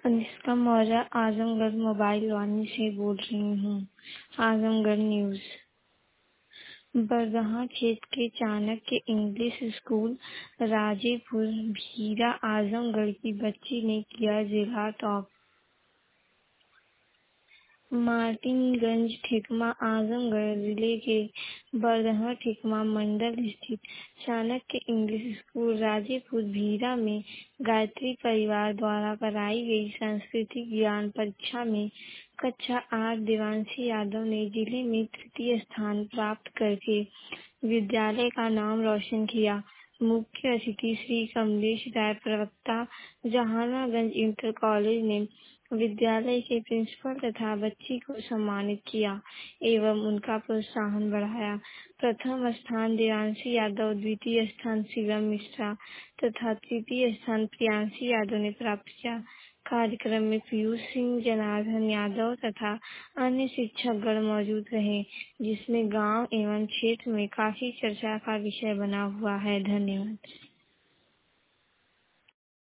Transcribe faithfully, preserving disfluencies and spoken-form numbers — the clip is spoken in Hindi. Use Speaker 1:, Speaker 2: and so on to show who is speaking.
Speaker 1: अनुष्का मौर्य आजमगढ़ मोबाइल वाणी से बोल रही हूँ। आजमगढ़ न्यूज। बरगहा क्षेत्र के चाणक्य इंग्लिश स्कूल राजेपुर भीरा आजमगढ़ की बच्ची ने किया जिला टॉप। मार्टिनगंज ठेकमा आजमगढ़ जिले के बरगहा ठेकमा मंडल स्थित चाणक्य इंग्लिश स्कूल राजेपुर भीरा में गायत्री परिवार द्वारा कराई गई सांस्कृतिक ज्ञान परीक्षा में कक्षा आठ देवांशी यादव ने जिले में तृतीय स्थान प्राप्त करके विद्यालय का नाम रोशन किया। मुख्य अतिथि श्री कमलेश राय, प्रवक्ता जहानागंज इंटर कॉलेज ने विद्यालय के प्रिंसिपल तथा बच्ची को सम्मानित किया एवं उनका प्रोत्साहन बढ़ाया। प्रथम स्थान देवांशी यादव, द्वितीय स्थान शिवम मिश्रा तथा तृतीय स्थान प्रियांशी यादव ने प्राप्त किया। कार्यक्रम में पीयूष सिंह, जनार्दन यादव तथा अन्य शिक्षकगण मौजूद रहे, जिसमें गांव एवं क्षेत्र में काफी चर्चा का विषय बना हुआ है। धन्यवाद।